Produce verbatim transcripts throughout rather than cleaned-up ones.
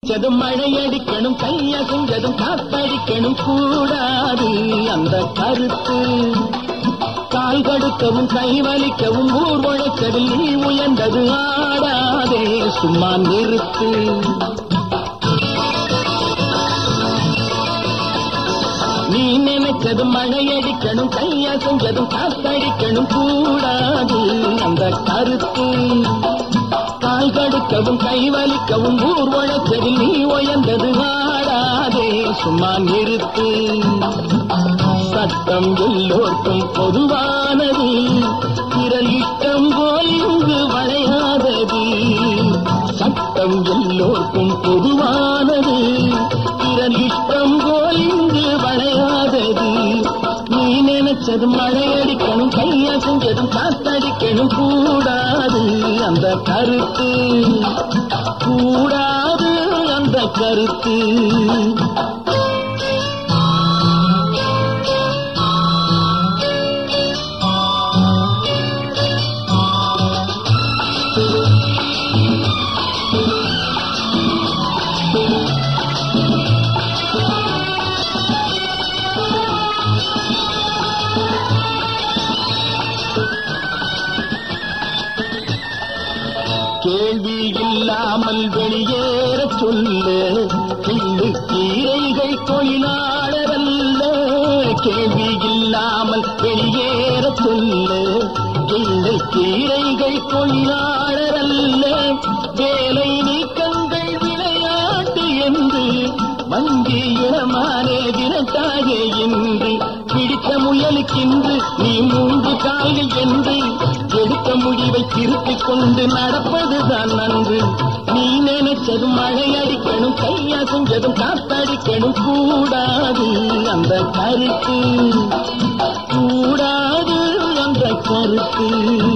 நினைச்சதும் மழையடிக்கணும், கையசைஞ்சதும் காத்தடிக்கணும் கூடாது அந்த கருத்து. கால் கடுக்கவும் கை வலிக்கவும் ஊர் உழைச்சதில் நீ உயர்ந்தது ஆடாதே, சும்மா நிறுத்து. நீ நினைச்சதும் மழையடிக்கணும், கையசைஞ்சதும் காத்தடிக்கணும் கூடாது அந்த கருத்து. கால் கடுக்கவும் கை வலிக்கவும் ஊர் உழைச்சதில் நீ உயர்ந்தது ஆடாதே, சும்மா நிறுத்து. சட்டம் எல்லோருக்கும் பொதுவானது, பிறர் இஷ்டம் போல் இங்கு வளையாதது. சட்டம் எல்லோருக்கும் பொதுவானது, பிறர் இஷ்டம் போல் இங்கு வளையாதது. நீ நினைச்சதும் மழையடிக்கணும், கையசைஞ்சதும் காத்தடிக்கணும் கூடாது அந்த கருத்து. கூடாது அந்த கருத்து. கேள்வி இல்லாமல் வெளியேற சொல்லு, கிள்ளு கீரைகள் தொழிலாளர் அல்ல. கேள்வி இல்லாமல் வெளியேற சொல்லு, கிள்ளு கீரைகள் தொழிலாளர் அல்ல. வேலை நீக்கங்கள் விளையாட்டு என்று வங்கி இளமானே தினத்தாகே என்று பிடித்த முயலுக்கென்று நீ மூன்று கால்கள் என்று எடுத்த முடிவை திருத்திக் கொண்டு நடப்பதுதான் நன்று. நீ நினைச்சதும் மழையடிக்கணும், கையசைஞ்சதும் காத்தடிக்கணும் கூடாது அந்த கருத்து. கூடாது அந்த கருத்து.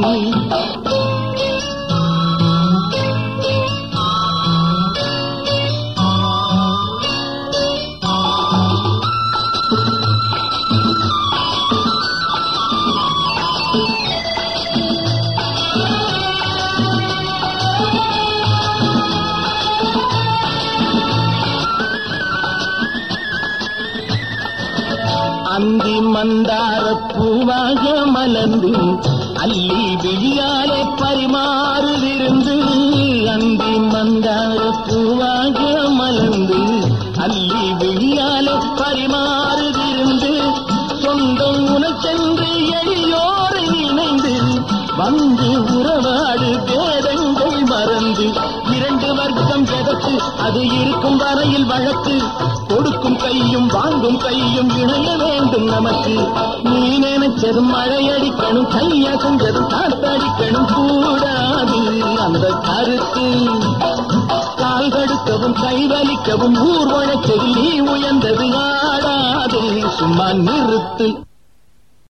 அந்தி மந்தார பூவாக மலர்ந்து அள்ளி விழியாலே பரிமாறுதிருந்து. அந்தி மந்தார பூவாக மலர்ந்து அள்ளி விழியாலே பரிமாறுதிருந்து. சொந்தம் உனச்சென்று எளியோரை இணைந்து வந்து உறவாடு வேதங்கள் மறந்து. இரண்டு வர்க்கம் எதற்கு, அது இருக்கும் வரையில் வழக்கு. கொடுக்கும் கையும் வாங்கும் கையும் இணைய வேண்டும் நமக்கு. நீ நினைச்சதும் மழையடிக்கணும், கையசைஞ்சதும் காத்தடிக்கணும் கூடாது அந்த கருத்து. கால் கடுக்கவும் கை வலிக்கவும் ஊர் உழைச்சதில் நீ உயர்ந்தது ஆடாதே, சும்மா நிறுத்து.